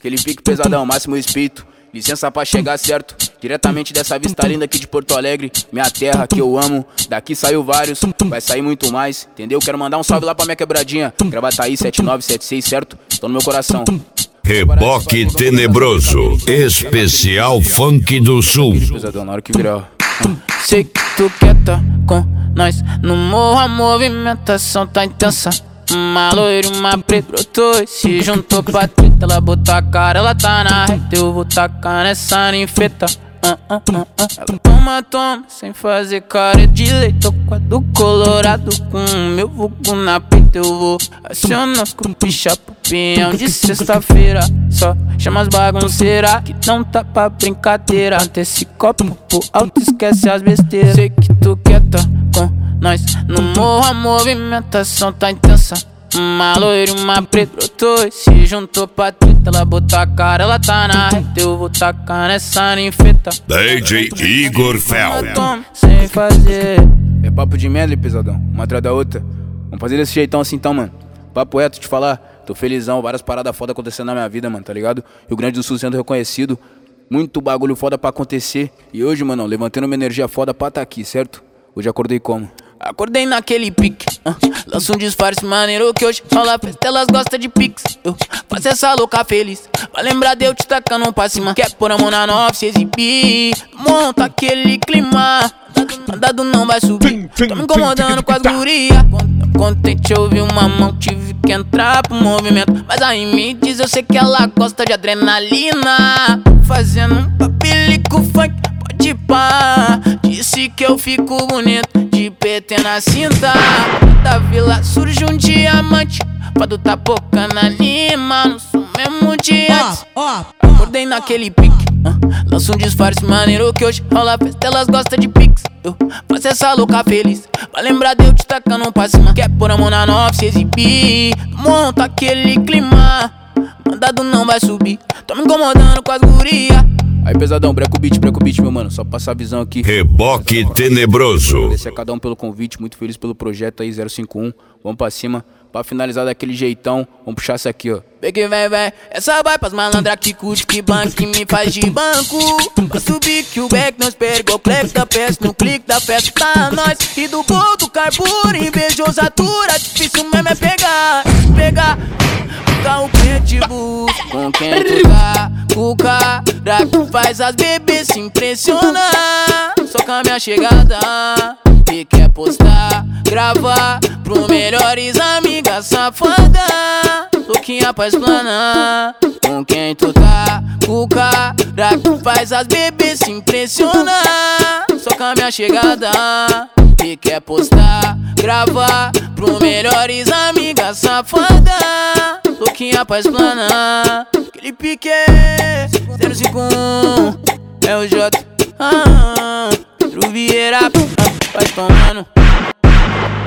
Aquele pique pesadão, máximo espírito. Licença pra chegar certo, diretamente dessa vista linda aqui de Porto Alegre. Minha terra que eu amo, daqui saiu vários, vai sair muito mais, entendeu? Quero mandar um salve lá pra minha quebradinha, Gravataí 7976, certo? Tô no meu coração. Reboque Tenebroso, especial Funk do Sul. Pesadão, na hora que virar. Sei que tu quer tá com nós no morro, a movimentação tá intensa. Uma loira e uma preta brotou e se juntou pra treta. Ela botou a cara, ela tá na reta, eu vou tacar nessa ninfeta. Ela toma, sem fazer cara de leite. Tô com a do colorado, com o meu vulgo na peita. Eu vou acionar os cupicha pro pinhão de sexta-feira. Só chama as bagunceiras que não tá pra brincadeira. Ante esse copo pro alto, esquece as besteiras. Sei que tu quer tá com nós no morro, a movimentação tá intensa. Uma loira e uma preta brotou e se juntou pra treta. Ela botou a cara, ela tá na reta, eu vou tacar nessa ninfeta. DJ Igor Fel. Sem fazer. É papo de merda, pesadão, uma atrás da outra. Vamos fazer desse jeitão assim então, mano. Papo reto, te falar, tô felizão, várias paradas foda acontecendo na minha vida, mano, tá ligado? Rio Grande do Sul sendo reconhecido, muito bagulho foda pra acontecer. E hoje, mano, levantando uma energia foda pra tá aqui, certo? Hoje acordei como? Acordei naquele pique, lanço um disfarce maneiro que hoje rola festa, elas gostam de pix. Eu faço essa louca feliz, pra lembrar de eu te tacando um pra cima. Quer pôr a mão na nove, se exibir, monta aquele clima. Andado não vai subir, tô me incomodando com as gurias. Contente eu vi uma mão, tive que entrar pro movimento. Mas aí me diz, eu sei que ela gosta de adrenalina. Fazendo um papelico funk, pode pá. Disse que eu fico bonito, de PT na cinta. Da vila surge um diamante, pra tu tá pocando anima. Não sou mesmo de antes. Acordei naquele pique, lanço um disfarce maneiro que hoje rola festa, elas gostam de pix. Eu faço essa louca feliz, pra lembrar de eu te tacando um pra cima. Quer pôr a mão na nove, se exibir, monta aquele clima. Mandado não vai subir, tô me incomodando com as gurias. Aí pesadão, breca o beat, meu mano, só passar a visão aqui. Reboque Tenebroso. Agradecer a cada um pelo convite, muito feliz pelo projeto aí 051. Vamos pra cima, pra finalizar daquele jeitão, vamos puxar essa aqui, ó. Vem que vem, essa vai pras malandras que curte, que banco, que me faz de banco. Pra subir que o back não espera, igual o cleque da peça, no clique da festa tá nós. E do bolo do carburo, invejosatura, difícil mesmo é pegar o pitbull. Com quem tu tá, o cara que faz as bebês se impressionar. Só com a minha chegada, e quer postar, gravar pro melhores amigas safada. Louquinha pra explanar. Com quem tu tá, o cara que faz as bebês se impressionar. Só com a minha chegada, e quer postar, gravar pro melhores amigas safada. Louquinha pra explanar. Aquele pique 051 é o J Pedro Vieira, vai tomando.